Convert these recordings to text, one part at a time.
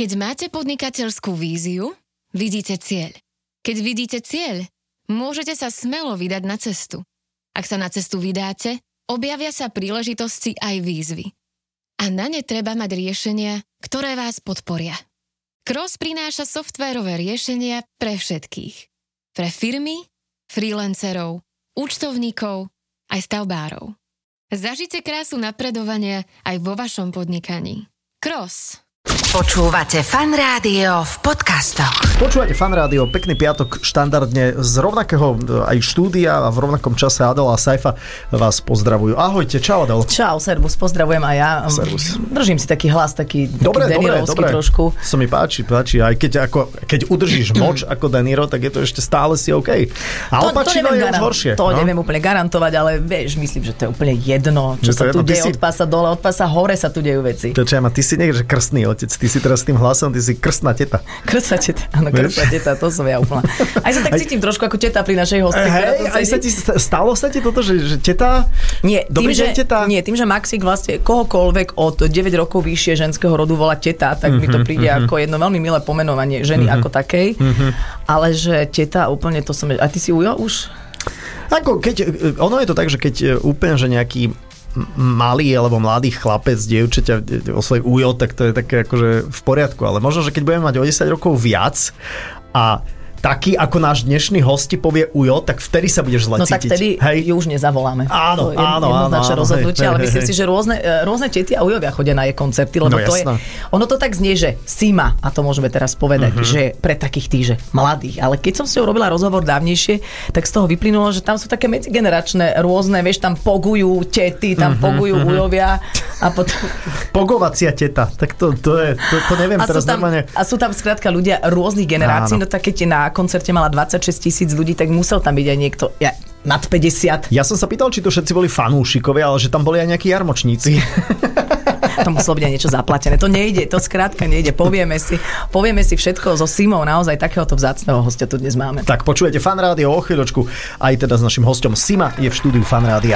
Keď máte podnikateľskú víziu, vidíte cieľ. Keď vidíte cieľ, môžete sa smelo vydať na cestu. Ak sa na cestu vydáte, objavia sa príležitosti aj výzvy. A na ne treba mať riešenia, ktoré vás podporia. Kross prináša softvérové riešenia pre všetkých. Pre firmy, freelancerov, účtovníkov, aj stavbárov. Zažite krásu napredovania aj vo vašom podnikaní. Kross. Počúvate Fan Rádio v podcastoch. Počúvate Fan Rádio, pekný piatok, štandardne z rovnakého aj štúdia a v rovnakom čase Adela a Saifa vás pozdravujú. Ahojte, čau Adel. Čau, servus, pozdravujem aj ja. Servus. Držím si taký hlas, taký dobre, trošku. To mi páči, aj keď udržíš moč ako De Niro, tak je to ešte stále si OK. A Al Pacino je už horšie. To neviem úplne garantovať, ale vieš, myslím, že to je úplne jedno, čo sa tu deje, od pása dole, od pása hore sa tu dejú veci. To čo ja ty si niekde krstný otec, ty si teraz s tým hlasom, ty si krstná teta. Krstná teta, áno, krstná teta, to som ja úplná. Aj sa tak cítim trošku ako teta pri našej hostke. Stalo sa ti toto, že teta? Nie, teta? Nie, tým, že Maxík vlastne kohokoľvek od 9 rokov vyššie ženského rodu volá teta, tak mi to príde ako jedno veľmi milé pomenovanie ženy ako takej. Ale že teta úplne to som... A ty si Ujo už? Ono je to tak, že keď úplne, že nejaký malý alebo mladý chlapec, dievčaťa osloví ujo, tak to je také akože v poriadku, ale možno, že keď budeme mať o 10 rokov viac a taký ako náš dnešný host povie ujo, tak vtedy sa budeš zle cítiť. No tak vtedy ju už nezavoláme. Áno. Jednoznačné rozhodnutie, ale myslím si, že rôzne tety a ujovia chodia na jej koncerty, lebo to je, ono to tak znie, že Sima, a to môžeme teraz povedať, že pre takých tých, že mladých, ale keď som s ňou robila rozhovor dávnejšie, tak z toho vyplynulo, že tam sú také medzigeneračné rôzne, vieš, tam pogujú tety, tam pogujú ujovia a potom... Pogovacia teta, tak to neviem teraz normálne. A sú tam skrátka ľudia rôznych generácií, no tak keď na koncerte mala 26,000 ľudí, tak musel tam byť aj niekto nad 50. Ja som sa pýtal, či to všetci boli fanúšikovia, ale že tam boli aj nejakí jarmočníci. To muselo byť aj niečo zaplatené. To nejde, to skrátka nejde. Povieme si všetko so Simou, naozaj takéhoto vzácneho hostia tu dnes máme. Tak počujete Fan Rádio o chvíľočku, aj teda s našim hosťom. Sima je v štúdiu Fan Rádia.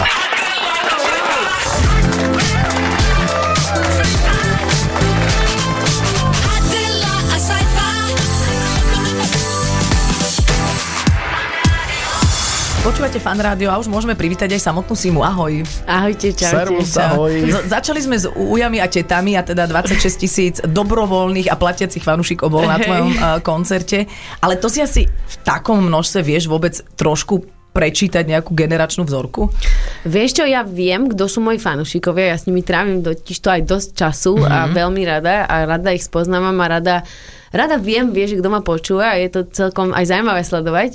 Počúvate Fan Rádio a už môžeme privítať aj samotnú Simu. Ahoj. Ahojte, čaute. Servus, ahoj. Začali sme s ujami a tetami a teda 26,000 dobrovoľných a platiacich fanúšikov bol na tvojom koncerte. Ale to si asi v takom množstve vieš vôbec trošku prečítať nejakú generačnú vzorku? Vieš čo, ja viem, kto sú moji fanúšikovia, ja s nimi trávim totiž to aj dosť času a veľmi rada ich spoznávam a rada viem, vieš, kto ma počúva a je to celkom aj zaujímavé sledovať.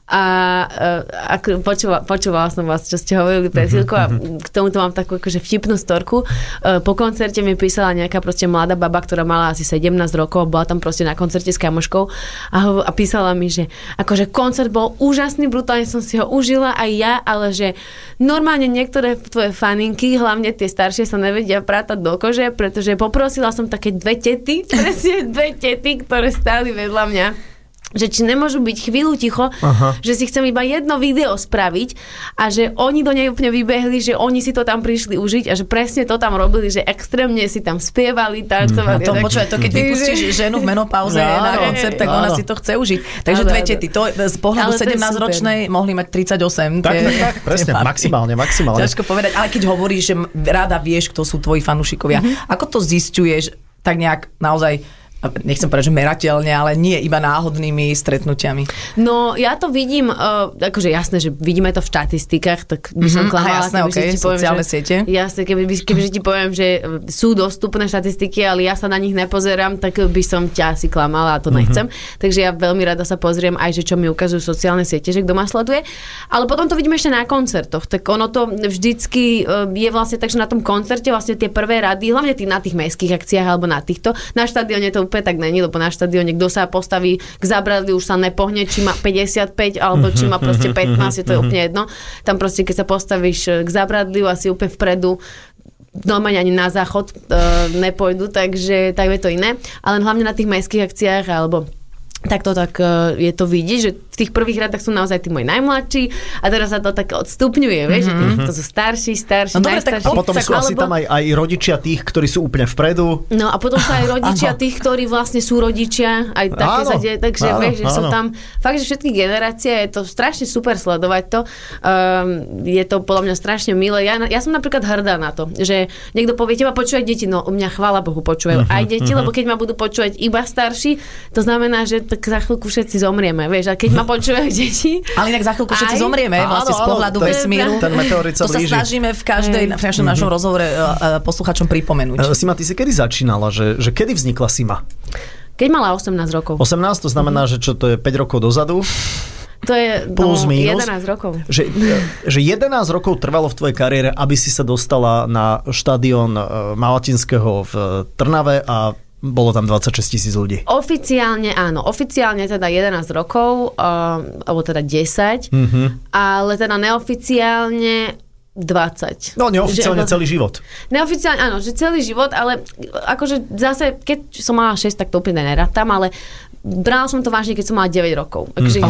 A počúvala som vás, čo ste hovorili pred chvíľkou a k tomuto mám takú akože vtipnú storku. Po koncerte mi písala nejaká proste mladá baba, ktorá mala asi 17 rokov, bola tam proste na koncerte s kamoškou a písala mi, že akože koncert bol úžasný, brutálne som si ho užila aj ja, ale že normálne niektoré tvoje faninky, hlavne tie staršie, sa nevedia prátať do kože, pretože poprosila som také dve tety, ktoré stáli vedľa mňa, že či nemôžu byť chvíľu ticho, že si chcem iba jedno video spraviť a že oni do nej úplne vybehli, že oni si to tam prišli užiť a že presne to tam robili, že extrémne si tam spievali, tancovali. To keď vypustíš ženu v menopauze na koncert, tak ona si to chce užiť. Takže dve tety, to z pohľadu 17-ročnej mohli mať 38. Tak, presne, maximálne. Ťažko povedať, ale keď hovoríš, že rada vieš, kto sú tvoji fanúšikovia, ako to zisťuješ tak nejak naozaj, nechcem povedať, že merateľne, ale nie iba náhodnými stretnutiami? No, ja to vidím, akože jasné, že vidíme to v štatistikách, tak by som klamala, jasné, sociálne siete. Jasné, kebyže ti poviem, že sú dostupné štatistiky, ale ja sa na nich nepozerám, tak by som ťa asi klamala a to nechcem. Takže ja veľmi rada sa pozriem aj, že čo mi ukazujú sociálne siete, že kto ma sleduje. Ale potom to vidíme ešte na koncertoch. Tak ono to vždycky je vlastne tak, že na tom koncerte vlastne tie prvé rady, hlavne na tých mestských akciách alebo na týchto, na štadióne to úplne tak není, lebo na štadióne, kto sa postaví k zábradliu, už sa nepohne, či má 55 alebo či má proste 15, je to úplne jedno. Tam proste, keď sa postavíš k zábradliu asi úplne vpredu, normálne ani na záchod nepôjdu, takže tak je to iné. Ale hlavne na tých mestských akciách alebo tak je to vidieť, že v tých prvých radách sú naozaj tí moji najmladší a teraz sa to tak odstupňuje, vieš, že to sú starší, no, dobre, najstarší. A potom sú asi tam aj rodičia tých, ktorí sú úplne vpredu. No a potom sú aj rodičia tých, ktorí vlastne sú rodičia, aj také sa deje, takže vieš, že sú tam fakt, že všetky generácie, je to strašne super sledovať to. Je to podľa mňa strašne milé. Ja som napríklad hrdá na to, že niekto povie, teba počúvať deti, no u mňa chvála Bohu počúvajú aj deti, lebo keď ma budú počúvať iba starší, to znamená, že tak za chvíľku všetci zomrieme, vieš, a keď ma počúvajú deti. Ale inak za chvíľku všetci zomrieme, vlastne z pohľadu vesmíru. Ten meteorit sa blíži. To sa snažíme v každom našom rozhovore posluchačom pripomenúť. Sima, ty si kedy začínala, že kedy vznikla Sima? Keď mala 18 rokov. 18, to znamená, že čo to je 5 rokov dozadu? To je plus, minus, 11 rokov. Že 11 rokov trvalo v tvojej kariére, aby si sa dostala na štadión Malatinského v Trnave a bolo tam 26,000 ľudí. Oficiálne áno. Oficiálne teda 11 rokov, alebo teda 10, ale teda neoficiálne 20. No, neoficiálne celý život. Neoficiálne, áno, že celý život, ale akože zase, keď som mala 6, tak to úplne nerátam, ale brala som to vážne, keď som mala 9 rokov. Takže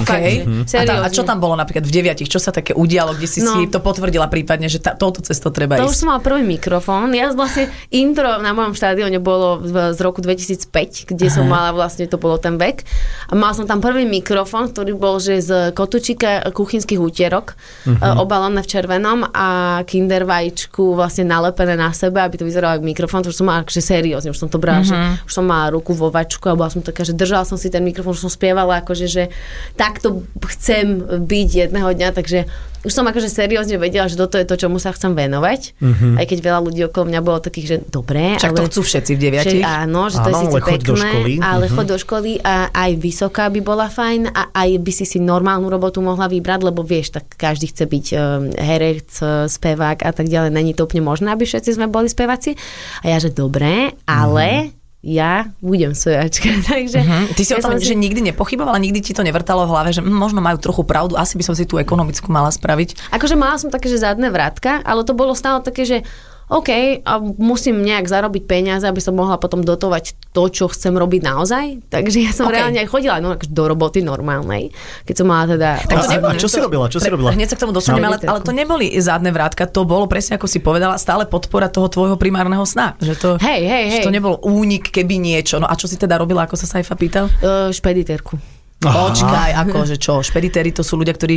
a čo tam bolo napríklad v 9? Čo sa také udialo, kde si to potvrdila prípadne, že touto cestou treba ísť? To už som mala prvý mikrofón. Ja vlastne intro na mojom štadióne bolo z roku 2005, kde som mala vlastne, to bolo ten vek. A mala som tam prvý mikrofón, ktorý bol, že z kotúčika kuchynských útierok, obalené v červenom a kinder vajíčku vlastne nalepené na sebe, aby to vyzeralo ako mikrofón. To už som mala akože seriózne, už som to brala, že už som mala ruku vo vačku a bola som taká, že držala som si ten mikrofón, už som spievala akože, že takto chcem byť jedného dňa, takže už som akože seriózne vedela, že toto je to, čomu sa chcem venovať. Aj keď veľa ľudí okolo mňa bolo takých, že dobré. Však to chcú všetci v 9. Áno, že to je síce pekné, ale choď do školy a aj vysoká by bola fajn a aj by si normálnu robotu mohla vybrať, lebo vieš, tak každý chce byť herec, spevák a tak ďalej. Není to úplne možné, aby všetci sme boli speváci. A ja, že dobré, ale ja budem spevačka, takže... Ty si o tom, že nikdy nepochybovala, nikdy ti to nevrtalo v hlave, že možno majú trochu pravdu, asi by som si tú ekonomickú mala spraviť. Akože mala som také, že zadné vrátka, ale to bolo stále také, že OK, a musím nejak zarobiť peniaze, aby som mohla potom dotovať to, čo chcem robiť naozaj. Takže ja som reálne aj chodila do roboty normálnej, keď som mala teda... A čo si robila? Hneď sa k tomu dostaneme, ale to neboli zadné vrátka, to bolo presne, ako si povedala, stále podpora toho tvojho primárneho sna. Že to, hej. Že to nebol únik, keby niečo. No a čo si teda robila, ako sa Saifa pýtal? Špeditérku. Počkaj, akože čo? Špeditéri to sú ľudia, ktorí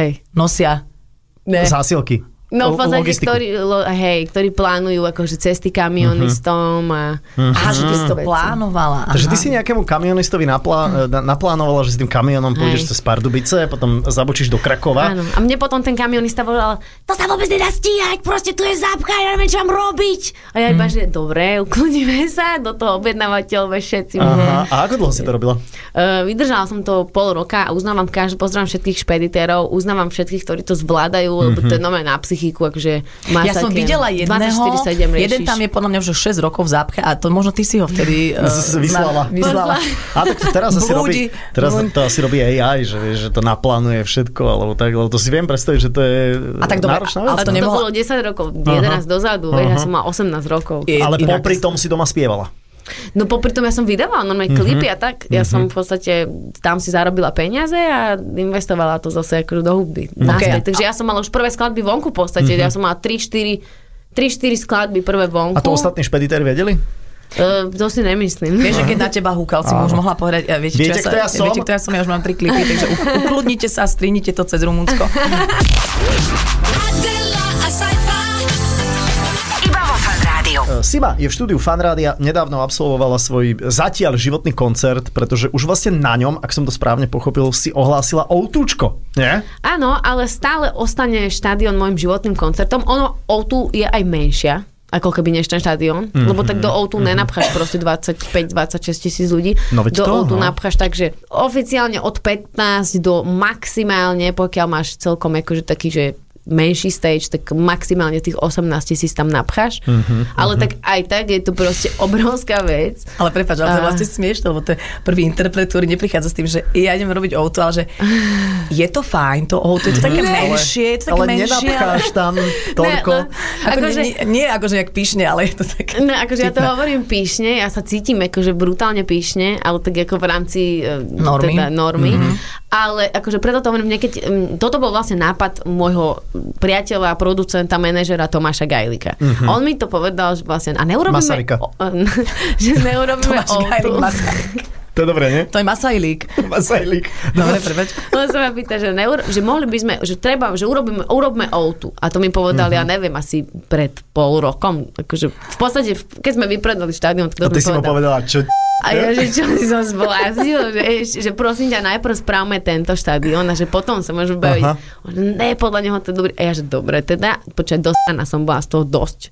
nosia zásielky. No v podstate, ktorí plánujú akože cesty kamionistom a... Aha, že ty si to plánovala. Takže ty si nejakému kamionistovi naplánovala, že s tým kamionom pôjdeš cez Pardubice, potom zabočíš do Krakova. Áno. A mne potom ten kamionista povedal, to sa vôbec nedá stíhať, proste tu je zápcha, ja neviem, čo mám robiť. A ja iba, že dobre, ukloníme sa, do toho objednávateľ, všetci. Aha. A ako dlho si to robila? Vydržala som to pol roka a pozdravujem všetkých špeditérov, uznávam všetkých, ktorí to zvládajú, lebo to je nové na psychiku, akože masaker. Ja som videla jedného, jeden tam je podľa mňa už 6 rokov v zápche a to možno ty si ho vtedy vyslala. A tak to teraz asi robí, to asi robí AI, že to naplánuje všetko, alebo tak, lebo to si viem predstaviť, že to je náročná vec. Ale to bolo 10 rokov, 11 dozadu, ja som mal 18 rokov. Ale popri tom si doma spievala. No popri tom ja som vydávala normálne klipy a tak. Ja som v podstate tam si zarobila peniaze a investovala to zase akože do hudby. Takže ja som mala už prvé skladby vonku v podstate. Ja som mala 3-4 skladby prvé vonku. A to ostatní špeditéri vedeli? To si nemyslím. Vieš, že keď na teba húkal, si už mohla povedať, viete, kto ja som, ja už mám 3 klipy, takže ukludnite sa, strinite to cez Rumunsko. Sima je v štúdiu Fan Rádia, nedávno absolvovala svoj zatiaľ životný koncert, pretože už vlastne na ňom, ak som to správne pochopil, si ohlásila O2čko, nie? Áno, ale stále ostane štadión môjim životným koncertom. Ono O2 je aj menšia, ako keby než ten štadión, lebo tak do O2 nenapcháš proste 25-26 tisíc ľudí. No do O2 napcháš takže oficiálne od 15 do maximálne, pokiaľ máš celkom akože taký, že menší stage, tak maximálne tých 18 000 tam napcháš. Ale tak aj tak je to proste obrovská vec. Ale prepáč, ale to je vlastne smiešne, lebo to je prvý interpret, ktorý neprichádza s tým, že ja idem robiť O2, ale že je to fajn, to O2, je to také menšie, ale nenapcháš tam toľko. Nie akože jak píšne, ale je to také. No, akože ja to hovorím píšne, ja sa cítim akože brutálne píšne, ale tak ako v rámci normy. Ale akože preto to hovorím, toto bol vlastne nápad môjho priateľa, producenta, manažera Tomáša Gajlika. On mi to povedal, že vlastne, a neurobíme... Masarika. Že neurobíme O2. To je dobré, nie? To je Masajlík. Dobre, prepač. On sa ma pýta, že mohli by sme, že treba, že urobme O2. A to mi povedal, ja neviem, asi pred pol rokom. Akože v podstate, keď sme vypredali štadión, a ty si mu povedala, čo... A ja, že čo si som zblázil, že prosím ťa, najprv správme tento štadión a že potom sa môžeme baviť. Ne, podľa neho to je dobrý. A ja, že dobre, teda, počkaj, dostana som bola z toho dosť.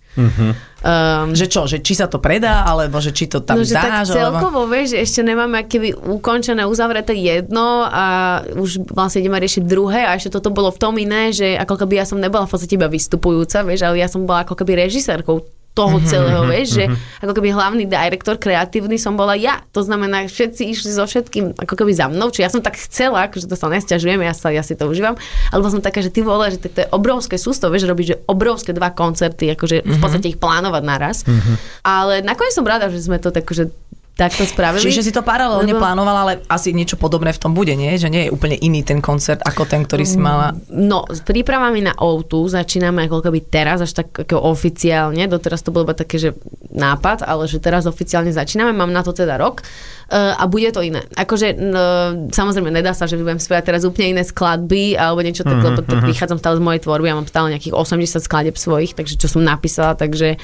Že čo, že či sa to predá, alebo že či to tam dáš? Tak celkovo, vieš, že ešte nemáme keby ukončené, uzavreté jedno a už vlastne ideme riešiť druhé a ešte toto bolo v tom iné, že ako keby ja som nebola v podstate iba vystupujúca, vieš, ale ja som bola ako keby režisérkou toho celého, vieš, že ako keby hlavný direktor kreatívny som bola ja. To znamená, všetci išli so všetkým ako keby za mnou, či ja som tak chcela, akože to sa nesťažujem, ja si to užívam, alebo som taká, že ty vole, že to je obrovské sústo, vieš, robiť, že obrovské 2 koncerty, akože v podstate ich plánovať naraz. Ale nakoniec som rada, že sme to tak, že takto spravili. Čiže si to paralelne plánovala, ale asi niečo podobné v tom bude, nie? Že nie je úplne iný ten koncert ako ten, ktorý si mala. No, s prípravami na O2 začíname ako keby teraz, až tak ako oficiálne. Doteraz to bolo iba také, že nápad, ale že teraz oficiálne začíname. Mám na to teda rok a bude to iné. Akože samozrejme nedá sa, že budem spievať teraz úplne iné skladby alebo niečo tak, lebo tak vychádzam stále z mojej tvorby. Ja mám stále nejakých 80 skladieb svojich, takže čo som napísala, takže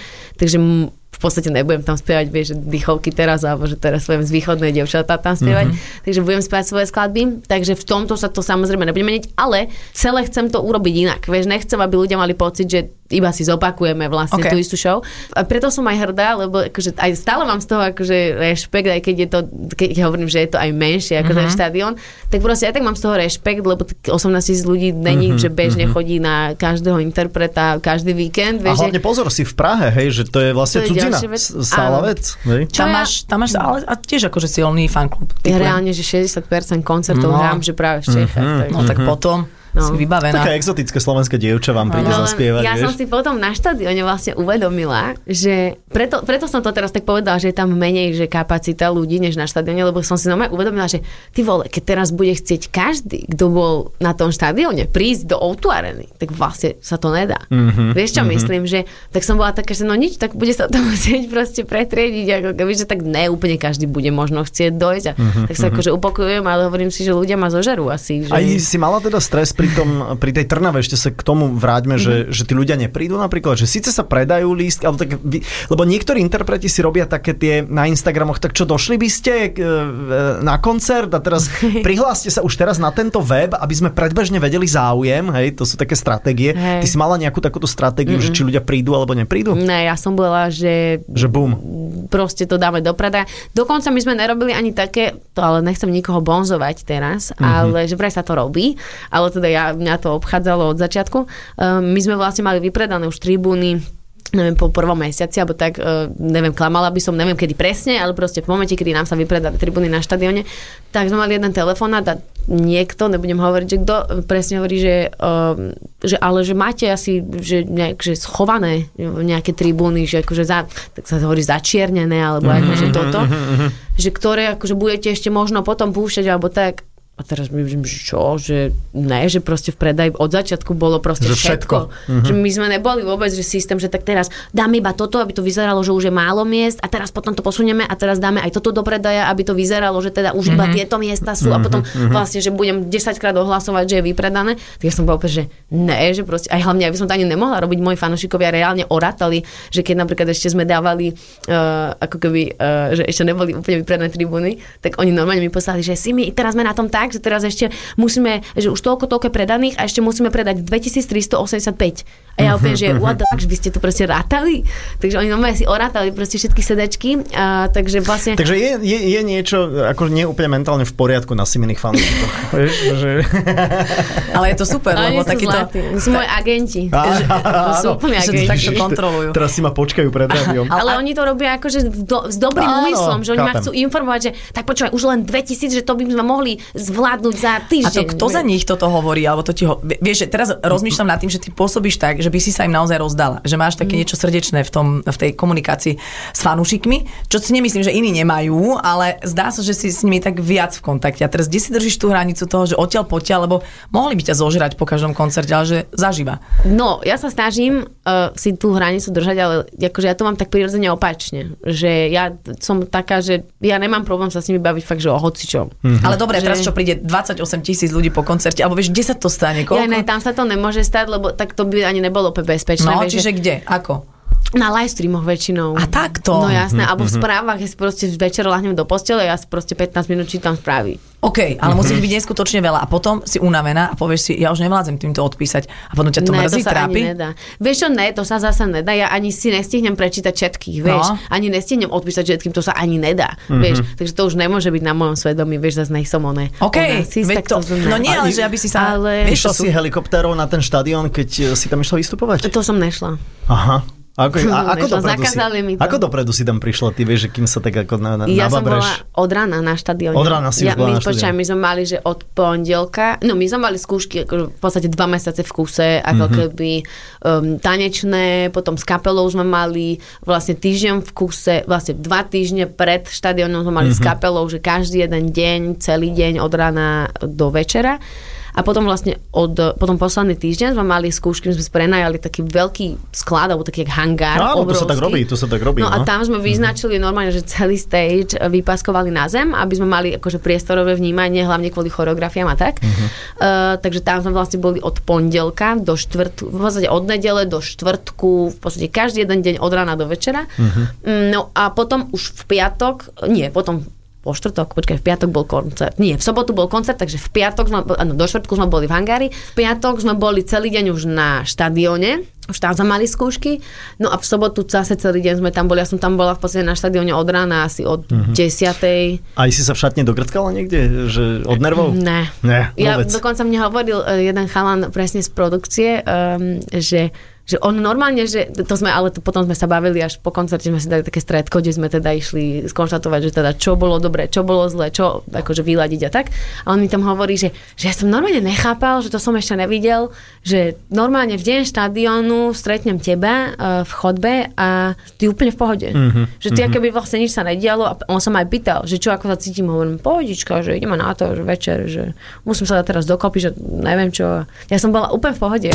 v podstate nebudem tam spievať, vieš, dýchovky teraz, alebo že teraz budem z východnej dievčatá tam spievať, takže budem spievať svoje skladby, takže v tomto sa to samozrejme nebude meniť, ale celé chcem to urobiť inak, vieš, nechcem, aby ľudia mali pocit, že iba si zopakujeme vlastne tú istú show. A preto som aj hrdá, lebo akože aj stále mám z toho akože rešpekt, aj keď je to, keď hovorím, že je to aj menšie ako ten štadión, tak proste aj tak mám z toho rešpekt, lebo 18 000 ľudí není, že bežne chodí na každého interpreta každý víkend. Vieš, a hlavne pozor, si v Prahe, hej, že to je vlastne cudzina, stála vec. Tam máš ale tiež akože silný fanklub. Reálne, že 60% koncertov hrám, že práve v Čechách. No tak potom si vybavená. Taká exotické slovenské dievča vám príde zaspievať. Ja som si potom na štadióne vlastne uvedomila, že preto som to teraz tak povedala, že je tam menej že kapacita ľudí než na štadióne, lebo som si normálne uvedomila, že ty vole, keď teraz bude chcieť každý, kto bol na tom štadióne, prísť do O2 areny, tak vlastne sa to nedá. Vieš čo myslím, že tak som bola taká, že no nič, tak bude sa to musieť proste pretriediť, ako keby, že tak neúplne každý bude možno chcieť dojsť. Tak sa akože upokojujem, ale hovorím si, že ľudia ma zožerú asi. Že... Aj si mala teda stres pri tej Trnave, ešte sa k tomu vráťme, že tí ľudia neprídu napríklad, že síce sa predajú lístky, alebo tak, lebo niektorí interpreti si robia také tie na Instagramoch, tak čo, došli by ste na koncert a teraz prihláste sa už teraz na tento web, aby sme predbežne vedeli záujem, hej, to sú také stratégie. Ty si mala nejakú takúto stratégiu, že či ľudia prídu alebo neprídu? Ne, ja som bola, že bum. Proste to dáme do predaja. Dokonca my sme nerobili ani také, to ale nechcem nikoho bonzovať teraz, ale že vraj sa to robí, ale teda mňa to obchádzalo od začiatku. My sme vlastne mali vypredané už tribúny, neviem, po prvom mesiaci, alebo tak, neviem, klamala by som, neviem kedy presne, ale proste v momente, kedy nám sa vypredali tribúny na štadióne, tak sme mali jeden telefonát a niekto, nebudem hovoriť, že kto, presne hovorí, že ale že máte asi že schované nejaké tribúny, že akože tak sa hovorí začiernené, alebo akože toto, že ktoré akože budete ešte možno potom púšťať, alebo tak. A teraz my vidím, že čo? Že ne, že proste v predaji od začiatku bolo proste všetko. Že my sme neboli vôbec, že systém, že tak teraz dáme iba toto, aby to vyzeralo, že už je málo miest a teraz potom to posunieme a teraz dáme aj toto do predaja, aby to vyzeralo, že teda už iba tieto miesta sú a potom vlastne, že budem 10-krát ohlasovať, že je vypredané. Tak ja som bola úplne, že ne, že proste aj hlavne, aby som to ani nemohla robiť, moji fanúšikovia reálne orátali, že keď napríklad ešte sme dávali ako keby, že ešte neboli úplne vypredané tribúny, tak oni normálne mi poslali, že si my teraz sme na tom tak, že teraz ešte musíme, že už toľko predaných a ešte musíme predať 2385. A ja úplne, že what the fuck, vy ste to proste rátali? Takže oni normálne si orátali proste všetky sedačky. Takže vlastne... Takže je niečo ako nie úplne mentálne v poriadku na Siminých fanúšikoch. Ale je to super, lebo takýto... Sú moji agenti. To sú úplne agenti. Tak to kontrolujú. Teraz si ma počkajú pred rádiom. Ale oni to robia akože s dobrým úmyslom, že oni ma chcú informovať, že tak počúvaj, už len 2000, že to by sme mohli zvládnuť za týždeň. A to kto za nich toto hovorí? Alebo to vieš, teraz rozmýšľam nad tým, že ty pôsobíš tak, že by si sa im naozaj rozdala. Že máš také niečo srdečné v tej komunikácii s fanúšikmi, čo si nemyslím, že iní nemajú, ale zdá sa, že si s nimi tak viac v kontakte. A teraz kde si držíš tú hranicu toho, že odtiaľ potiaľ, lebo mohli by ťa zožrať po každom koncerte, ale že zaživa. No, ja sa snažím si tú hranicu držať, ale akože ja to mám tak prirodzene opačne. Že ja som taká, že ja nemám problém sa s nimi baviť fakt, že o hocičom. Ale dobre, teraz čo príde 28 000 ľudí po koncerte, alebo vieš, kde sa to stane? Koľko? Ja ne, tam sa to nemôže stať, lebo tak to by ani nebolo úplne bezpečné. No, čiže kde? Ako? Na live streamoch väčšinou. A takto? No jasné, alebo v správach, ja si proste večer ľahnem do postele, ja si proste 15 minút čítam správy. OK, ale musí byť neskutočne veľa a potom si unavená a povieš si, ja už nevládzem týmto odpísať a potom ťa to mrzí, trápi? Vieš čo, to sa zasa nedá, ja ani si nestihnem prečítať všetkých, vieš, ani nestihnem odpísať všetkým, to sa ani nedá, vieš, takže to už nemôže byť na mojom svedomí, vieš, zase nejsom oné. OK, no nie, ale že aby si sa... Išla si helikoptérou na ten štadión, keď si tam išla vystupovať? To som nešla. Aha. Ako dopredu si tam prišla? Ty vieš, že kým sa tak ako nababreš? Ja som bola od rána na štadióne. Od rána si už bola na štadióne. My sme mali, že od pondelka, my sme mali skúšky v podstate 2 mesiace v kuse, ako keby tanečné, potom s kapelou sme mali vlastne týždeň v kuse, vlastne 2 týždne pred štadiónom sme mali s kapelou, že každý jeden deň, celý deň od rána do večera. A potom vlastne potom posledný týždeň sme mali skúšky, my sme prenajali taký veľký sklad, alebo taký hangár. Áno, to sa tak robí. No a tam sme vyznačili normálne, že celý stage vypaskovali na zem, aby sme mali akože priestorové vnímanie, hlavne kvôli choreografiám a tak. Takže tam sme vlastne boli od pondelka do štvrtku, v podstate od nedele do štvrtku, v podstate každý jeden deň od rána do večera. No a potom už v piatok, po štvrtok, v piatok bol koncert. Nie, v sobotu bol koncert, takže v piatok do štvrtku sme boli v hangári. V piatok sme boli celý deň už na štadióne. Už tam sme mali skúšky. No a v sobotu zase celý deň sme tam boli. Ja som tam bola v podstate na štadióne od rána asi od 10:00. A si sa v šatne dogrckala niekde? Že od nervov? Ne. Ja dokonca mne hovoril jeden chalan presne z produkcie, že on normálne, že potom sme sa bavili až po koncerte, sme si dali také stredko, kde sme teda išli skonštatovať, že teda čo bolo dobre, čo bolo zle, čo akože vyladiť a tak. A on mi tam hovorí, že ja som normálne nechápal, že to som ešte nevidel, že normálne v deň štadiónu stretnem teba v chodbe a ty úplne v pohode. Že ty akoby vlastne nič sa nedialo a on sa ma aj pýtal, že čo ako sa cítim, hovorím, pohodička, že ideme na to, že večer, že musím sa dať teraz dokopy, že neviem čo. Ja som bola úplne v pohode.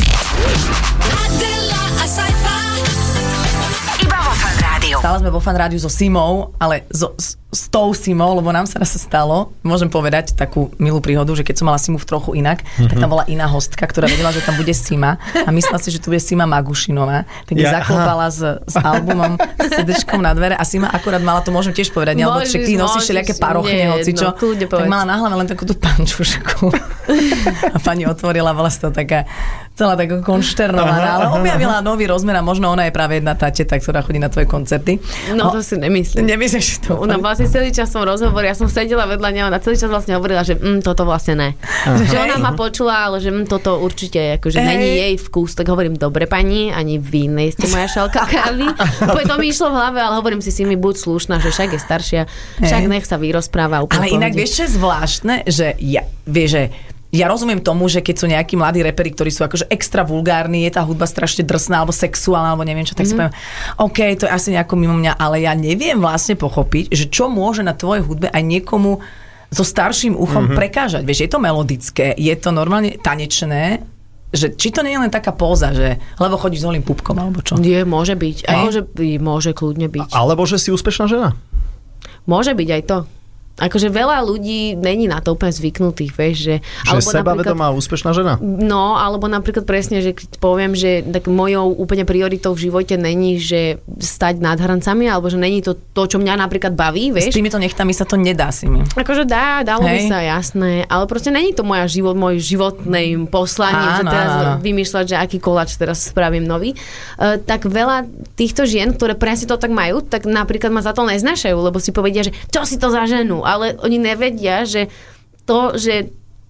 Stále sme vo Fan Rádiu so Simou, ale s tou Simou, lebo nám sa raz stalo, môžem povedať takú milú príhodu, že keď som mala Simu v trochu inak, tak tam bola iná hostka, ktorá vedela, že tam bude Sima a myslela si, že tu bude Sima Magušinová, tak ju zaklopala s albumom, s CD-čkom na dvere a Sima akurát mala, to môžem tiež povedať, alebo však ty nosíš všelijaké parochne, hocičo, tak mala na hlave len takú tú pančušku. A pani otvorila, bola to taká celá taká konšternovaná, ale objavila nový rozmer a možno ona je práve jedna tá teta, ktorá chodí na tvoje koncerty. No to si nemyslím. Nemyslíš to? Ona vlastne celý čas som rozhovor, ja som sedela vedľa neho, ona celý čas vlastne hovorila, že toto vlastne ne. Že ona ma počula, ale že toto určite akože není jej vkus, tak hovorím, dobre pani, ani vy nie ste moja šálka kávy. To mi išlo v hlave, ale hovorím si mi, buď slušná, že však je staršia, však nech sa vyrozpráva úplne. Ale inak vieš, čo je zvláštne, že ja rozumiem tomu, že keď sú nejakí mladí reperi, ktorí sú akože extra vulgárni, je tá hudba strašne drsná alebo sexuálna, alebo neviem čo, tak si poviem, OK, to je asi nejako mimo mňa, ale ja neviem vlastne pochopiť, že čo môže na tvojej hudbe aj niekomu so starším uchom prekážať. Vieš, je to melodické, je to normálne tanečné, že či to nie je len taká póza, že lebo chodíš s holým pupkom, alebo čo? Nie, môže byť. Môže kľudne byť. Alebo že si úspešná žena? Môže byť aj to. Akože veľa ľudí není na to úplne zvyknutých, vieš, že... Že sebavedomá úspešná žena? No, alebo napríklad presne, že keď poviem, že tak mojou úplne prioritou v živote není, že stať nad hrancami, alebo že není to, čo mňa napríklad baví, vieš. S týmito nechtami sa to nedá si mi. Akože dalo by sa, jasné, ale proste není to môj životné poslanie, že teraz vymýšľať, že aký koláč teraz spravím nový. Tak veľa týchto žien, ktoré presne to tak majú, tak napríklad ma za to neznášajú, lebo si povedia, že čo si to za ženu, ale oni nevedia, že to, že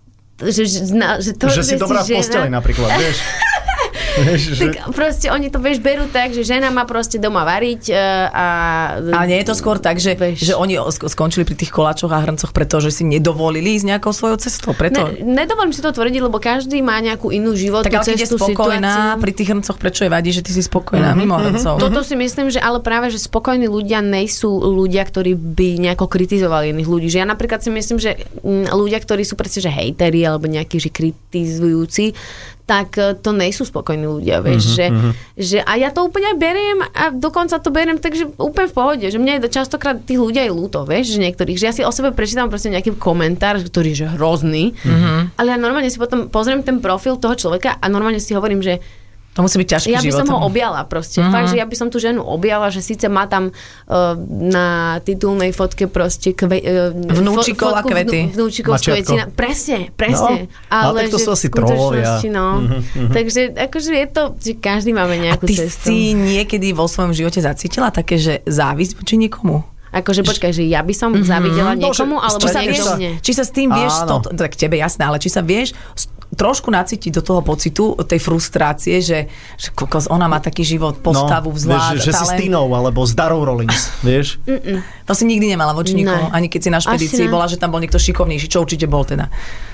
si dobrá v posteli napríklad, vieš. Tak proste oni to, vieš, berú tak, že žena má proste doma variť a nie je to skôr tak, že oni skončili pri tých koláčoch a hrncoch, pretože si nedovolili ísť nejakou svojou cestou? Nedovolím si to tvrdiť, lebo každý má nejakú inú životnú cestu, situáciu. Tak ale keď je spokojná pri tých hrncoch, prečo je vadí, že ty si spokojná mimo hrncov? Toto si myslím, že ale práve, že spokojní ľudia nejsú ľudia, ktorí by nejako kritizovali iných ľudí. Že ja napríklad si myslím, že ľudia, ktorí sú presne, že hejteri alebo nejakí, že kritizujúci, tak to nejsú spokojní ľudia, vieš, že a ja to úplne aj beriem a dokonca to beriem takže úplne v pohode, že mne je častokrát tých ľudí aj ľúto, vieš, že niektorých, že ja si o sebe prečítam proste nejaký komentár, ktorý je že hrozný, ale ja normálne si potom pozriem ten profil toho človeka a normálne si hovorím, že to musí byť ťažký život. Ja by som ho objala proste. Fakt, že ja by som tú ženu objala, že síce má tam na titulnej fotke proste vnúčikov a kvety. Vnúčikov s kvetina. Presne. No, ale tak to sú asi trolovia. Takže akože je to, že každý máme nejakú cestu. A ty si niekedy vo svojom živote zacítila také, že závisť voči niekomu? Akože počkaj, že ja by som závidela niekomu, alebo niekto mne. Či sa s tým vieš, tak tebe jasné, ale či sa vieš trošku nacítiť do toho pocitu, tej frustrácie, že ona má taký život, postavu, vzhľad, že si s Tinou, alebo s Darou Rollins, vieš? To si nikdy nemala voči nikomu, ani keď si na špedícii bola, že tam bol niekto šikovnejší, čo určite bol teda.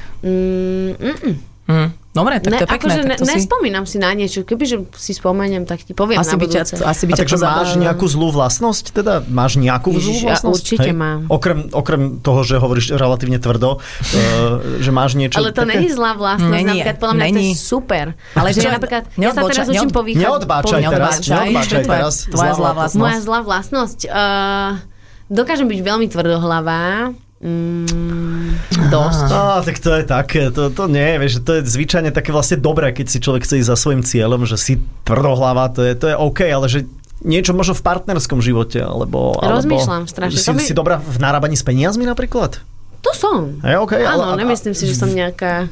Dobre, tak to je pekné. Akože nespomínam si na niečo. Kebyže si spomeniem, tak ti poviem na budúce. Asi by ťa to máš nejakú zlú vlastnosť? Teda máš nejakú zlú vlastnosť? Určite mám. Okrem toho, že hovoríš relatívne tvrdo, že máš niečo... Ale to není zlá vlastnosť. Napríklad podľa mňa to je super. Ale že napríklad, ja sa teraz učím po východe. Neodbáčaj teraz. Tvoja zlá vlastnosť. Moja zlá vlastnosť. Dokážem byť veľmi tvrdohlavá. Dosť. Tak to je také, to nie, vieš, to je zvyčajne také vlastne dobré, keď si človek chce ísť za svojím cieľom, že si tvrdohlava, to je OK, ale že niečo možno v partnerskom živote, alebo rozmýšľam strašne. Si dobrá v narábaní s peniazmi napríklad? To som. Okay, áno, nemyslím si, že som nejaká...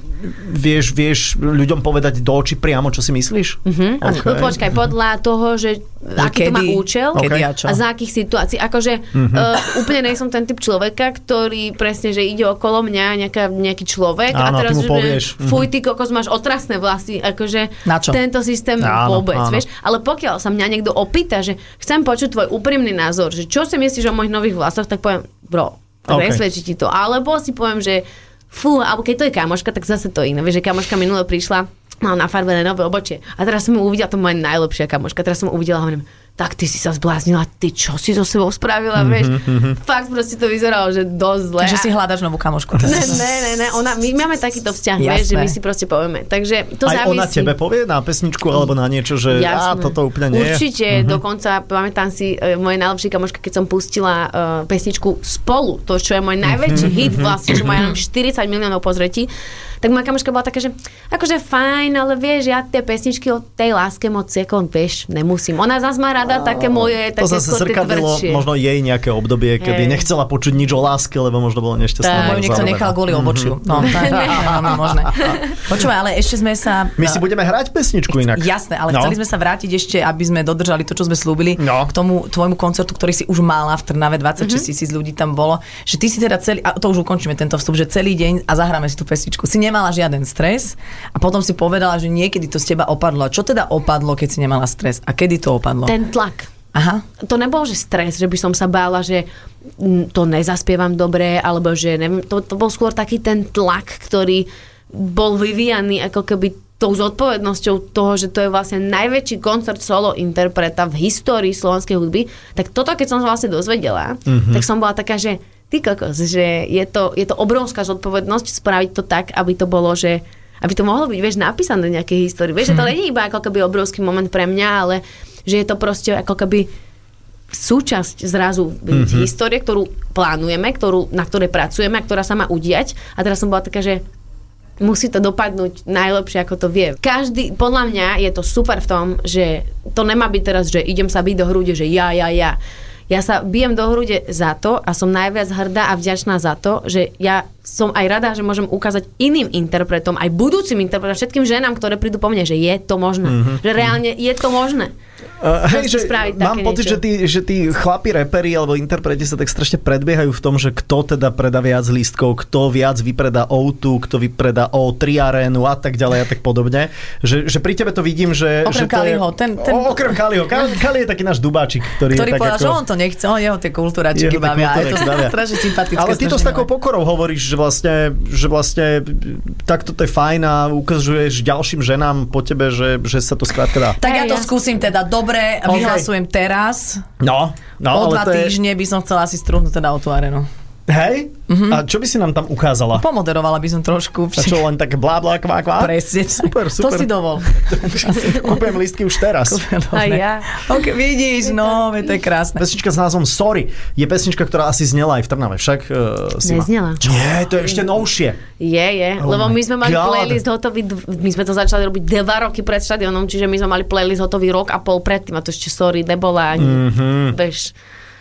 Vieš ľuďom povedať do očí priamo, čo si myslíš? Okay. No počkaj, podľa toho, že aký to má účel a za akých situácií. Akože úplne nejsom ten typ človeka, ktorý presne, že ide okolo mňa nejaký človek a teraz, že fuj, ty kokos, máš otrasné vlasy. Akože tento systém vôbec, vieš. Ale pokiaľ sa mňa niekto opýta, že chcem počuť tvoj úprimný názor, že čo si myslíš o mojich nových vlasoch, tak poviem, bro, presvedčí ti to. Alebo si poviem, že alebo keď to je kamoška, tak zase to iné. Vieš, že kamoška minule prišla, mala nafarbené nové obočie. A teraz som ju uvidela, to moja najlepšia kamoška. Teraz som ju uvidela a hovorím, tak ty si sa zbláznila, ty čo si so sebou spravila, vieš? Fakt proste to vyzeralo, že dosť zle. Takže si hľadaš novú kamošku. Ne, my máme takýto vzťah, vieš, že my si proste povieme. Takže to aj závisí. Ona tebe povie na pesničku alebo na niečo, že toto úplne nie je? Určite, dokonca pamätám si moje najlepšie kamoška, keď som pustila pesničku Spolu, to čo je môj najväčší hit vlastne, že má 40 miliónov pozretí, tak moja kamoška bola taká, že akože fajn, ale vieš, ja tie pesničky o tej láske moc vieš, nemusím. Ona zase má rada také moje, také to zase zrkadlilo možno jej nejaké obdobie, kedy nechcela počuť nič o láske, lebo možno bolo nešťastná. Lebo niekto nechal kvôli obočiu. No, tak je možné. Počúvaj, ale ešte sme sa... My si budeme hrať pesničku inak. Jasné, ale chceli sme sa vrátiť ešte, aby sme dodržali to, čo sme slúbili, k tomu tvojmu koncertu, ktorý si už mala v Trnave, 26 000 ľudí tam bolo. Že ty si teda celý, a to už ukončíme tento vstup, že celý deň a zahráme si tú pesničku. Si nemala žiaden stres a potom si povedala, že niekedy to z teba opadlo. Čo teda opadlo, keď si nemala stres? A kedy to opadlo? Ten tlak. Aha. To nebol, že stres, že by som sa bála, že to nezaspievam dobre, alebo že neviem, to bol skôr taký ten tlak, ktorý bol vyvíjaný ako keby tou zodpovednosťou toho, že to je vlastne najväčší koncert solo interpreta v histórii slovenskej hudby. Tak toto, keď som sa vlastne dozvedela, tak som bola taká, že ty kokos, že je to obrovská zodpovednosť spraviť to tak, aby to bolo, že aby to mohlo byť, vieš, napísané v nejakej histórii. Vieš, že to nie je iba ako keby obrovský moment pre mňa, ale že je to proste ako keby súčasť zrazu histórie, ktorú plánujeme, na ktorej pracujeme a ktorá sa má udiať. A teraz som bola taká, že musí to dopadnúť najlepšie, ako to vie. Podľa mňa je to super v tom, že to nemá byť teraz, že idem sa byť do hrude, že ja. Ja sa bijem do hrude za to a som najviac hrdá a vďačná za to, že ja som aj rada, že môžem ukázať iným interpretom, aj budúcim interpretom, všetkým ženám, ktoré prídu po mne, že je to možné. Že reálne je to možné. Hej, že mám pocit, že tí chlapi, reperi alebo interpreti sa tak strašne predbiehajú v tom, že kto teda predá viac lístkov, kto viac vypredá O2, kto vypredá O3 arénu a tak ďalej a tak podobne. Že pri tebe to vidím, že... Okrem Kaliho. Okrem Kaliho. Kali je taký náš dubáčik, ktorý povedal, že on to nechce, jeho tie kultúračiky bavia. Je to strašne sympatické. Ale ty to s takou pokorou hovoríš, že vlastne takto to je fajn a ukazuješ ďalším ženám po tebe, že sa to skrátka dá. Tak ja to skúsim teda. Dobre, vyhlasujem teraz. No, o 2 týždne by som chcela asi strúhnuť teda o tú arenu. Hej? A čo by si nám tam ukázala? Pomoderovala by som trošku. A čo, len také blá, blá, kvá, kvá? Presne. Super. To si dovol. Kúpujem lístky už teraz. A ja. Okay, vidíš, no, to je krásne. Pesnička s názvom Sorry je pesnička, ktorá asi znela aj v Trnave, však? Neznela. Nie, to je ešte novšie. Je. Lebo my sme mali playlist hotový, my sme to začali robiť 2 roky pred štadiónom, čiže my sme mali playlist hotový rok a pol predtým a to ešte Sorry nebola ani, vieš...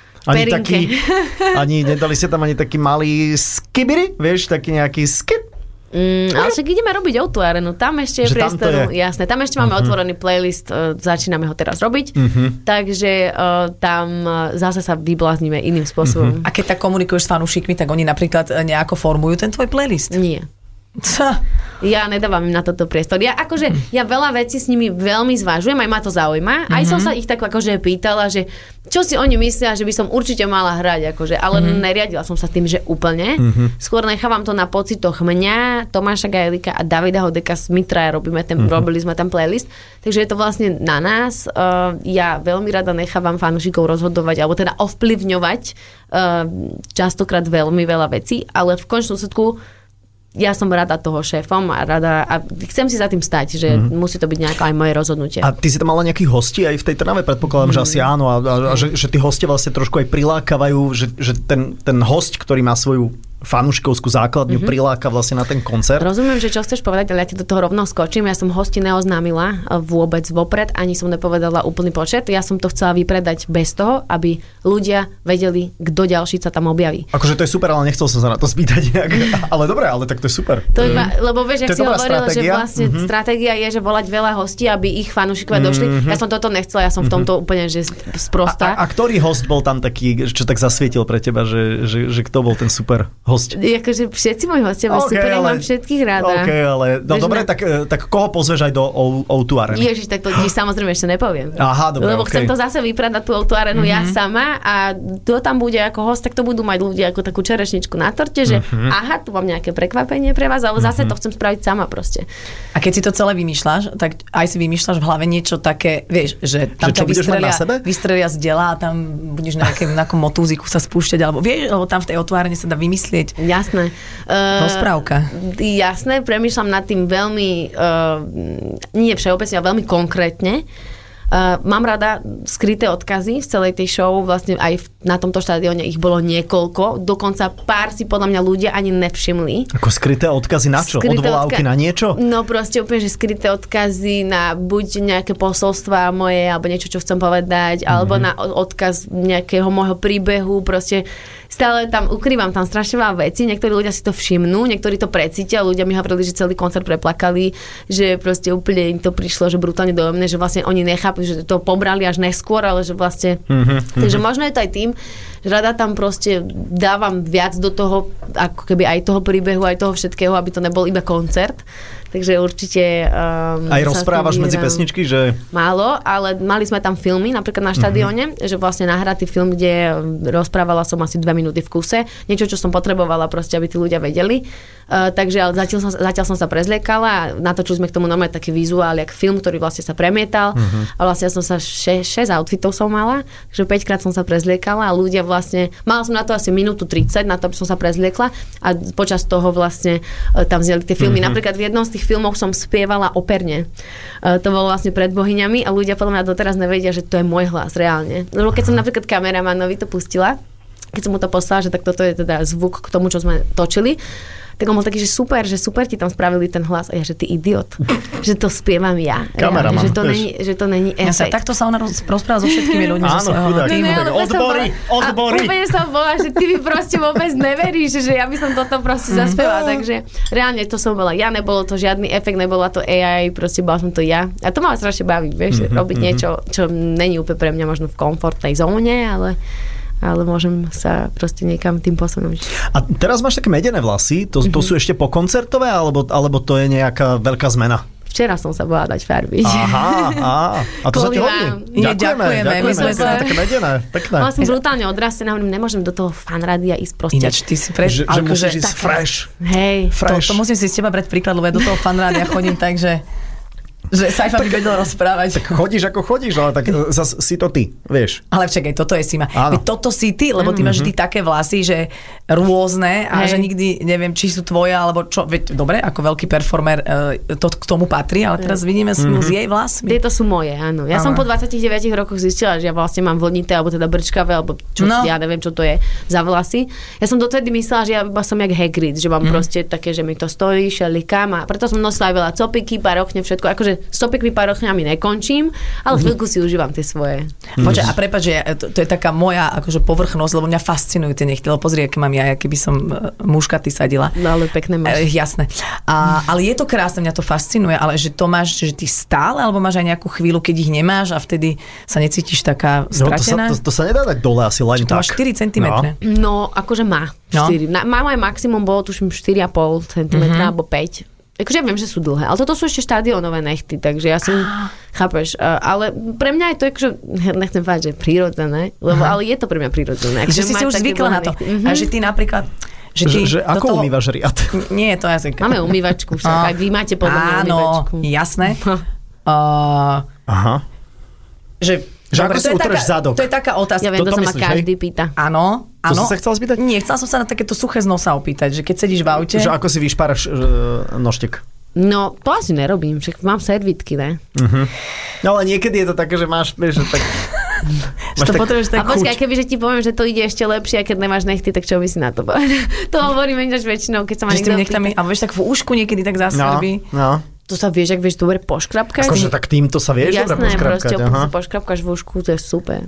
Ani nedali ste tam ani taký malý skibiri, vieš, taký nejaký skip. Ale však ideme robiť o tú arenu, tam ešte je priestoru, jasné, tam ešte máme otvorený playlist, začíname ho teraz robiť, takže tam zase sa vybláznime iným spôsobom. A keď tak komunikuješ s fanúšikmi, tak oni napríklad nejako formujú ten tvoj playlist? Nie. Ja nedávam im na toto priestor. Ja veľa vecí s nimi veľmi zvážujem, aj ma to zaujíma. Aj som sa ich tak akože pýtala, že čo si oni myslia, že by som určite mala hrať, akože, ale neriadila som sa tým, že úplne. Skôr nechávam to na pocitoch mňa, Tomáša Gajlika a Davida Hodeka z Mitraja robili sme tam playlist, takže je to vlastne na nás. Ja veľmi rada nechávam fanúšikov rozhodovať, alebo teda ovplyvňovať častokrát veľmi veľa vecí, ale v končnom dôsledku ja som rada toho šéfom a chcem si za tým stať, že musí to byť nejaké aj moje rozhodnutie. A ty si tam mala nejakých hostí aj v tej Trnave? Predpokladám, že asi áno a že tí hostia vlastne trošku aj prilákavajú, že ten host, ktorý má svoju fanúšikovskú základňu, priláka vlastne na ten koncert. Rozumiem, že čo chceš povedať, ale ja ti do toho rovno skočím. Ja som hosti neoznámila vôbec vopred, ani som nepovedala úplný počet. Ja som to chcela vypredať bez toho, aby ľudia vedeli, kto ďalší sa tam objaví. Akože to je super, ale nechcel som sa na to spýtať nejak. Ale dobre, ale tak to je super. To lebo vieš, jak si hovoril, že vlastne stratégia je, že volať veľa hostí, aby ich fanúšikovia došli. Ja som toto nechcela, ja som v tomto úplne že sprostá. A ktorý host bol tam taký, čo tak zasvietil pre teba, že kto bol ten super host? Akože všetci moji hostia, super, ja mám všetkých rada. Ale no dobre, tak koho pozveš aj do O2 areny? Ježiš, tak to ti samozrejme ešte nepoviem. Aha, dobre, lebo chcem to zase vypredať tú O2 arenu ja sama a kto tam bude ako host, tak to budú mať ľudia ako takú čerešničku na torte, že aha, tu mám nejaké prekvapenie pre vás, ale zase to chcem spraviť sama proste. A keď si to celé vymýšľaš, tak aj si vymýšľaš v hlave niečo také, vieš, že tam ťa vystrelia z diela a tam budeš na nejakom motúziku sa spúšťať, alebo vieš, lebo tam v tej otvárne sa dá vymyslieť. Jasné. Rozprávka. Jasné, premýšľam nad tým veľmi, nie všeobecne, ale veľmi konkrétne. Mám rada skryté odkazy v celej tej show, vlastne aj na tomto štadióne ich bolo niekoľko, dokonca pár si podľa mňa ľudia ani nevšimli. Ako skryté odkazy na čo? Odvolávky na niečo? No proste úplne, že skryté odkazy na buď nejaké posolstvá moje, alebo niečo, čo chcem povedať, alebo na odkaz nejakého môjho príbehu, proste stále tam ukrývam tam strašne veľa vecí, niektorí ľudia si to všimnú, niektorí to precítia, ľudia mi hovorili, že celý koncert preplakali, že proste úplne im to prišlo, že brutálne dojemné, že vlastne oni nechápu, že to pobrali až neskôr, ale že vlastne takže možno je to aj tým, že rada tam proste dávam viac do toho, ako keby aj toho príbehu, aj toho všetkého, aby to nebol iba koncert. Takže určite... aj rozprávaš medzi pesničky, že... Málo, ale mali sme tam filmy, napríklad na štadióne, že vlastne nahratý film, kde rozprávala som asi 2 minúty v kuse. Niečo, čo som potrebovala proste, aby tí ľudia vedeli. Takže zatiaľ som sa prezliekala. Natočili sme k tomu normálne taký vizuál, jak film, ktorý vlastne sa premietal. A vlastne som sa 6 outfitov som mala, takže 5-krát som sa prezliekala a ľudia vlastne, mala som na to asi minútu 30, na to, aby som sa prezliekla a počas toho vlastne tam zneli tie filmy. Napríklad v jednom z tých filmov som spievala operne. To bolo vlastne pred bohyňami a ľudia podľa mňa doteraz nevedia, že to je môj hlas reálne. Lebo keď som napríklad kameramanovi to pustila, keď som mu to poslala, že tak toto je teda zvuk k tomu, čo sme točili, tak on bol taký, že super ti tam spravili ten hlas. A ja, že ty idiot, že to spievam ja. Kameraman, že to není efekt. Takto sa ona rozpráva so všetkými ľuďmi. Áno, odbory. Úplne som bola, že ty mi proste vôbec neveríš, že ja by som toto proste zaspievala. Takže reálne to som bola ja, nebolo to žiadny efekt, nebola to AI, proste bola som to ja. A to ma strašne baví, vieš, robiť niečo, čo není úplne pre mňa možno v komfortnej zóne, ale môžem sa proste niekam tým posunúť. A teraz máš také medené vlasy, to sú ešte pokoncertové, alebo to je nejaká veľká zmena? Včera som sa bola dať farbiť. Aha. A to sa ti hodí. Ďakujeme. My sme sa také medené, pekné. Mala som brutálne odrastená, nemôžem do toho fanrádia ísť proste. Ináč, ty si fresh. Že musíš ísť fresh. Hej. Fresh. To musím si z teba brať príklad, lebo ja do toho fanrádia chodím, takže že Saifa by vedel rozprávať. Tak chodíš ako chodíš, ale tak zas si to ty, vieš. Ale čakaj, toto je Sima. Toto si ty, lebo ty máš vždy také vlasy, že rôzne a že nikdy neviem, či sú tvoje, alebo čo. Veď, dobre, ako veľký performer to k tomu patrí, ale teraz vidíme Simu s jej vlasmi. Tieto sú moje, áno. Ja som po 29 rokoch zistila, že ja vlastne mám vlnité, alebo teda brčkavé, alebo čo, ja neviem, čo to je za vlasy. Ja som dotedy myslela, že ja iba som jak Hagrid, že mám proste také, že mi to stojí, šelikám a preto som nosila aj veľa copiky, parochne, všetko. Akože s topikmi parochňami nekončím, ale chvíľku si užívam tie svoje. Počkaj, a prepáč, že to je taká moja akože povrchnosť, lebo mňa fascinujú tie nechty, lebo pozri, aké mám ja, keby som muškaty sadila. No, ale pekné máš. Jasné. Ale je to krásne, mňa to fascinuje, ale že to máš, že ty stále, alebo máš aj nejakú chvíľu, keď ich nemáš a vtedy sa necítiš taká stratená? To sa nedá dať dole asi len tak. To máš 4 cm. No, akože má. 4. Moje maximum bolo tuším 4,5 cm alebo 5. Akože ja viem, že sú dlhé, ale toto sú ešte štádionové nechty, takže ja som, chápeš, ale pre mňa je to akože, nechcem povedať, že prirodzené, lebo ale je to pre mňa prirodzené. Že si už zvykla na to. A že ty napríklad Že ako umývaš riad? Nie, to jazyk. Máme umývačku však, aj vy máte podľa mňa umývačku. Áno, jasné. Že ako si utreš zadok? To je taká otázka. Ja viem, to sa ma každý pýta. Áno. To si sa chcela spýtať? Nie, chcela som sa na takéto suché z nosa opýtať, že keď sedíš v aute... Že ako si vyšpáraš nožtek? No, to asi nerobím, však mám servítky, ne? No ale niekedy je to také, že máš, vieš, že tak... to potrebuješ tak chuť. A počkaj, kebyže ti poviem, že to ide ešte lepšie, a keď nemáš nechty, tak čo by si na to povedal? To hovoríme ináč väčšinou, keď sa ma niekto nechtami, a vieš, tak v ušku niekedy tak zasvrbí. No. To sa vieš, ak vieš dobre poškrapkať. Akože tak týmto sa vieš dobre poškrapkať. Jasné, proste poškrapkáš v ušku, to je super.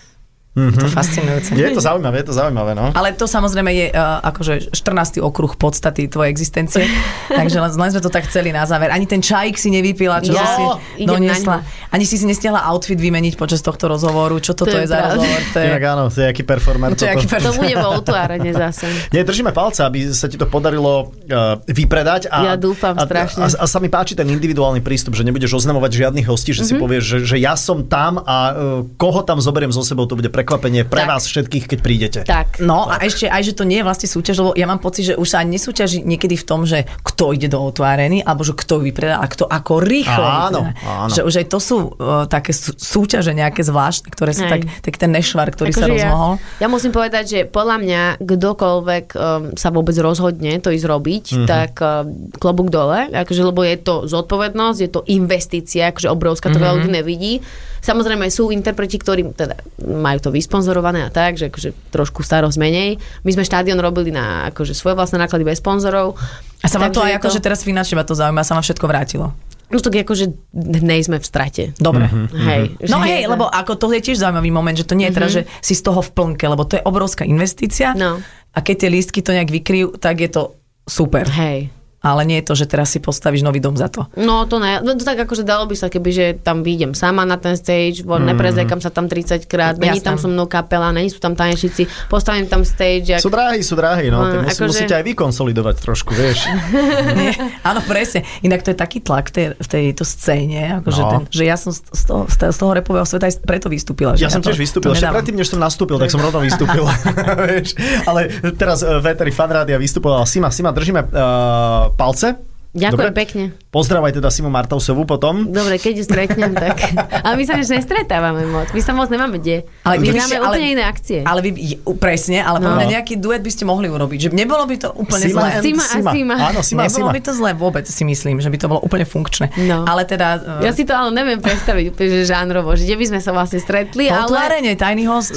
Je to fascinujúce. Je to zaujímavé, no. Ale to samozrejme je akože 14. okruh podstaty tvojej existencie, takže len sme to tak chceli na záver. Ani ten čajík si nevypila, čo si doniesla. Ani si nestiahla outfit vymeniť počas tohto rozhovoru. Čo toto je za rozhovor? Inak áno, to je aký performer. To bude vo utvárane zase. Nie, držíme palce, aby sa ti to podarilo vypredať. Ja dúfam strašne. A sa mi páči ten individuálny prístup, že nebudeš oznamovať žiadnych hostí, že si povieš, že ja som tam a koho tam zoberiem so sebou, to bude prekvapenie pre vás všetkých, keď prídete. Tak. No tak. A ešte aj, že to nie je vlastne súťaž, lebo ja mám pocit, že už sa ani nesúťaží niekedy v tom, že kto ide do otvárený, alebo že kto vypredá a kto ako rýchlo vypredá. Áno. Že už aj to sú také súťaže nejaké zvláštne, ktoré sú tak ten nešvar, ktorý sa rozmohol. Ja musím povedať, že podľa mňa kdokoľvek sa vôbec rozhodne to ísť robiť, tak klobúk dole, akože, lebo je to zodpovednosť, je to investícia, akože obrovská, to veľa ľudí nevidí. Samozrejme sú interpreti, ktorí teda majú to vysponzorované a tak, že akože trošku starosť menej. My sme štadión robili na akože svoje vlastné náklady bez sponzorov. A sa vám to aj akože teraz finančne ma to zaujíma, sa vám všetko vrátilo? No tak akože nejsme v strate. Dobre. Hej. No hej, lebo ako to je tiež zaujímavý moment, že to nie je teraz, že si z toho v plnke, lebo to je obrovská investícia a keď tie lístky to nejak vykryjú, tak je to super. Hej. Ale nie je to, že teraz si postavíš nový dom za to. No to ne. No to tak akože dalo by sa, kebyže tam vyjdem sama na ten stage, neprezliekam sa tam 30 krát, není tam so mnou kapela, není sú tam tanečníci, postavím tam stage. Sú drahí, no. Musíte aj vy konsolidovať trošku, vieš. Áno, presne. Inak to je taký tlak v tejto scéne, akože že ja som z toho rapového sveta aj preto vystúpila. Ja som tiež vystúpil. Ešte predtým, než som nastúpil, tak som rovno vystúpil. Ale teraz v éteri Fan Rádia vystúpila Sima, držíme palce. Ďakujem pekne. Pozdravaj teda Simu Martausovú potom. Dobre, keď ju stretnem, tak... Ale my sa než nestretávame moc. My sa moc nemáme kde. Ale my máme úplne iné akcie. Ale vy, presne, ale podľa nejaký duet by ste mohli urobiť. Že nebolo by to úplne zlé. Sima a Sima. Áno, Sima a Sima. Nebolo by to zlé vôbec, si myslím, že by to bolo úplne funkčné. No. Ale teda... Ja si to ale neviem predstaviť úplne, že žánrovo, že kde by sme sa vlastne stretli, ale... Potvárenie, tajný host.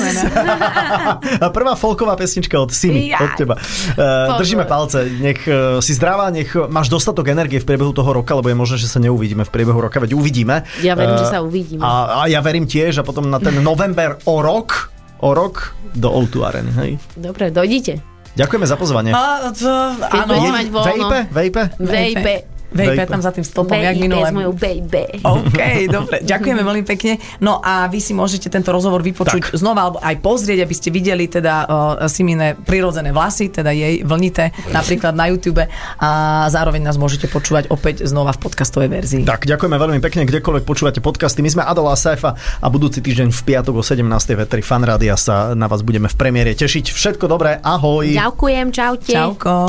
Prvá folková pesnička od Simi, od teba. Držíme palce. Nech si zdravá, nech máš dostatok energie v priebehu toho roka, lebo je možné, že sa neuvidíme v priebehu roka, veď uvidíme. Ja verím, že sa uvidíme. A ja verím tiež, a potom na ten november o rok do O2 Areny, hej? Dobre, dojdite. Ďakujeme za pozvanie. Keď budete mať voľno. Vejpe tam za tým stĺpom, jak minulé. Vejpe s mojou baby. OK, dobre. Ďakujeme veľmi pekne. No a vy si môžete tento rozhovor vypočuť znova, alebo aj pozrieť, aby ste videli teda Simine prirodzené vlasy, teda jej vlnité, napríklad na YouTube, a zároveň nás môžete počúvať opäť znova v podcastovej verzii. Tak, ďakujeme veľmi pekne, kdekoľvek počúvate podcasty. My sme Adela a Saifa a budúci týždeň v piatok o 17. vetri Fan Rádia sa na vás budeme v premiére tešiť. Všetko dobré, ahoj. Ďakujem, čaute. Čauko.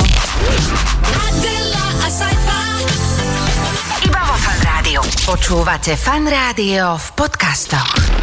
Počúvate Fan Rádio v podcastoch.